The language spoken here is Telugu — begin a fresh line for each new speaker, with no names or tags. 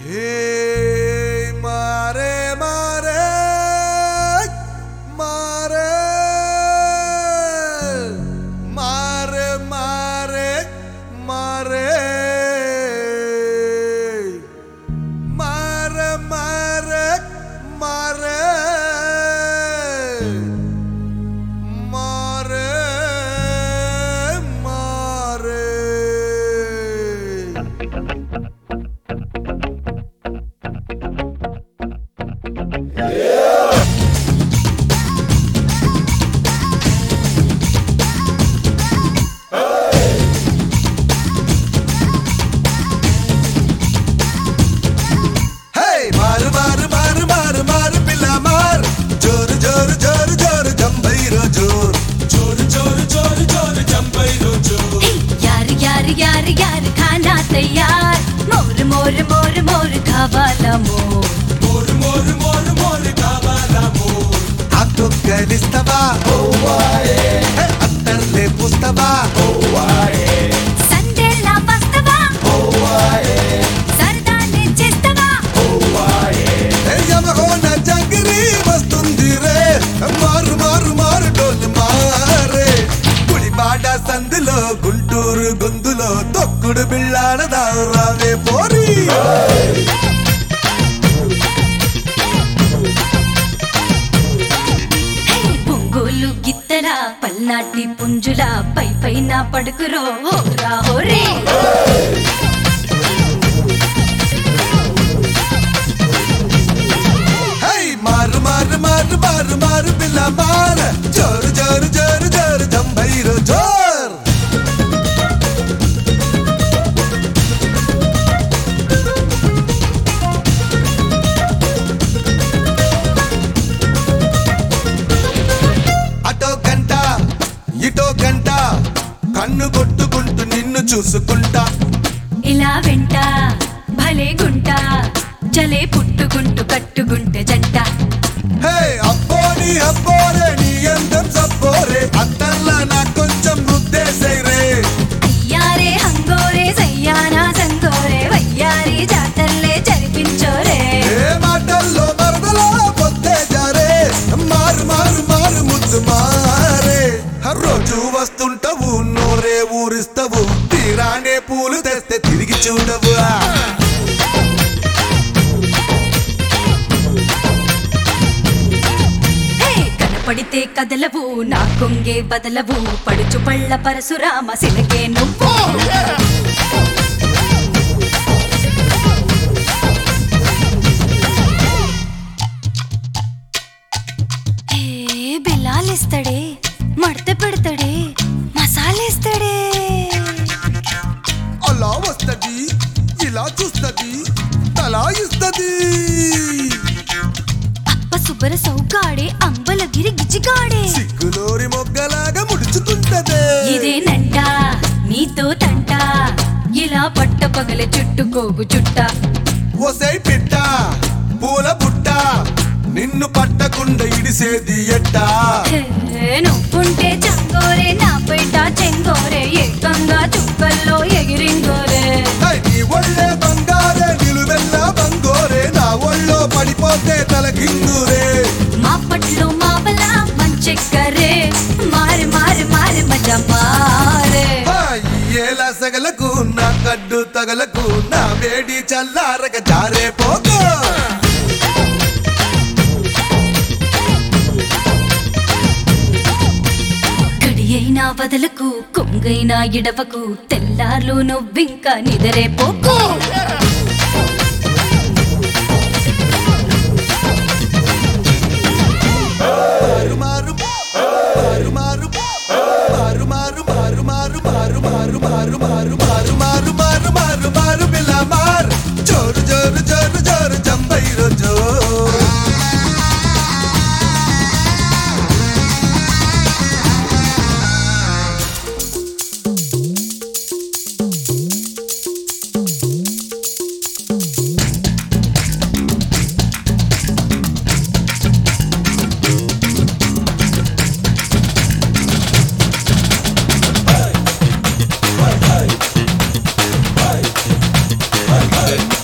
Hey, mare, mare, mare, mare, mare, mare, mare, mare, mare,
यार यार खाना तैयार मोर मोर मोर मोर खावाला मोर
मोर मोर मोर मोर कावाला मोर आतो करिस्तवा ओवाए अत्तरले पुस्तवा ओवाए
संदेला बस्तवा
ओवाए
सरदाने చేస్తవా
ओवाए యమహోన జంగిరి వస్తుందిరే మారు మారు మారు డోల్ మారే గుడిబాడ సందులో గుంటూరు గొంతులో తొక్కుడు బిళ్ళాడదా రావే పోరి
పొంగోలు గిత్తల పల్నాటి పుంజుల పై పైన పడుకురో హోరా హోరే
मार मार मार मार मार बिल्ला मार जोर जोर जोर जोर जंभैरो जोर అటో గంట ఇటో గంట కన్ను కొట్టుకుంటూ నిన్ను చూసుకుంటా
ఇలా వెంట భలే గుంట చలే పుట్టుకుంటూ కట్టుకుంటే జంట
హే అబ్బోని అబ్బోరే నీ అందం సబ్బోరే అత్తల్లా నా కొంచెం ముద్దేసేరే
అయ్యారే హంగోరే సయ్యానా సంగోరే వయ్యారి జాతరలే జరిపించోరే
ఏ మాటల్లో మరదలా పొద్దే జారే మారు మారు మారు ముద్దు మారే రోజు వస్తుంటావు నోరే ఊరిస్తావు తీరానే పూలు తెస్తే తిరిగి చూడవు
పడితే కదలవు నా కొంగే బదలవు పడుచు పళ్ళ పరశురామ సిలకే నువ్వు బిల్లాలిస్తాడే మడత పెడతాడే మసాలేస్తాడే
అలా వస్తది ఇలా చూస్తది తలా ఇస్తది
సుబ్బర సౌగాడే అంబలగిరి గిజిగాడే
సిగ్గులోరి మొగ్గలాగా ముడుచుకుంటదే
ఇదేనంట నీతో తంట ఇలా పట్ట పగల చుట్టుకోగు చుట్ట
ఓసై పిట్ట పూల బుట్ట నిన్ను పట్టకుండా ఇడిసేది ఎట్టా
నువ్వుంటే చంగోరే నా పేట చెంగోరే ఏకంగా చుక్కల్లో ఎగిరింగోరే
నీ ఒళ్ళే బంగారే నిలువెల్ల బంగోరే నా ఒళ్ళో పడిపోతే తలకిందురే
మా పట్లు మావల మంచెక్కరే మారి మారి మారి మజ మారే
ఏలా సగలకు నా కడ్డు తగలకు నా వేడి చల్లారగ జారే పోకు
అయినా వదలకు కొంగైనా ఇడవకు తెల్లార్లు నువ్వింకా నిదరే పోకు
మారు మారు మారు మారు మారు మారు మారు మారు మారు మారు మారు మారు మారు మారు మారు మారు బిల్లా మార్ జోరు జోరు జోరు జోరు జంబైరో జోరు
Hey!